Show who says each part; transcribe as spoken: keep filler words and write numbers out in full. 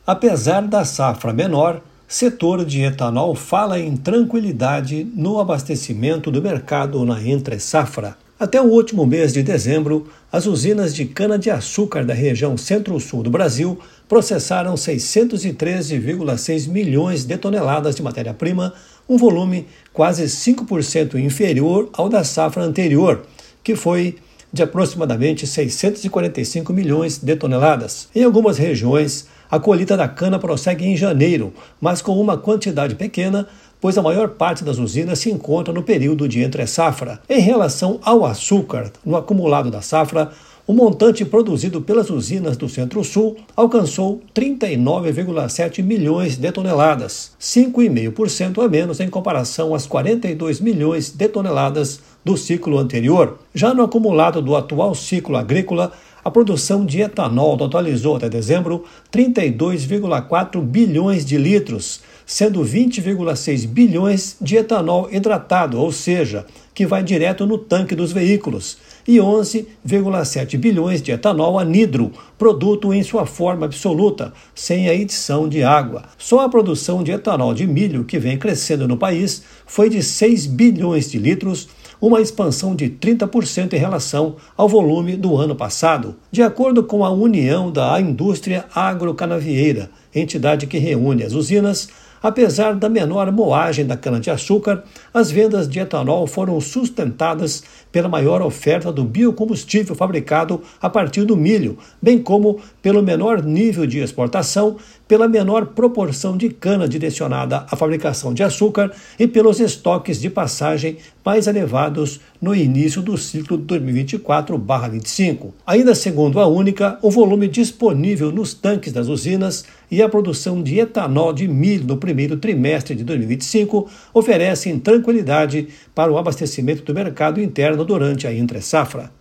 Speaker 1: Apesar da safra menor, setor de etanol fala em tranquilidade no abastecimento do mercado na entre-safra. Até o último mês de dezembro, as usinas de cana-de-açúcar da região centro-sul do Brasil processaram seiscentos e treze vírgula seis milhões de toneladas de matéria-prima, um volume quase cinco por cento inferior ao da safra anterior, que foi de aproximadamente seiscentos e quarenta e cinco milhões de toneladas. Em algumas regiões, a colheita da cana prossegue em janeiro, mas com uma quantidade pequena, pois a maior parte das usinas se encontra no período de entre-safra. Em relação ao açúcar, no acumulado da safra, o montante produzido pelas usinas do Centro-Sul alcançou trinta e nove vírgula sete milhões de toneladas, cinco vírgula cinco por cento a menos em comparação às quarenta e dois milhões de toneladas do ciclo anterior. Já no acumulado do atual ciclo agrícola, a produção de etanol totalizou até dezembro trinta e dois vírgula quatro bilhões de litros, sendo vinte vírgula seis bilhões de etanol hidratado, ou seja, que vai direto no tanque dos veículos, e onze vírgula sete bilhões de etanol anidro, produto em sua forma absoluta, sem a adição de água. Só a produção de etanol de milho, que vem crescendo no país, foi de seis bilhões de litros, uma expansão de trinta por cento em relação ao volume do ano passado. De acordo com a União da Indústria Agrocanavieira, entidade que reúne as usinas, apesar da menor moagem da cana-de-açúcar, as vendas de etanol foram sustentadas pela maior oferta do biocombustível fabricado a partir do milho, bem como pelo menor nível de exportação, pela menor proporção de cana direcionada à fabricação de açúcar e pelos estoques de passagem mais elevados no início do ciclo de dois mil e vinte e quatro barra vinte e cinco. Ainda segundo a Única, o volume disponível nos tanques das usinas e a produção de etanol de milho no primeiro trimestre de dois mil e vinte e cinco oferecem tranquilidade para o abastecimento do mercado interno durante a entre-safra.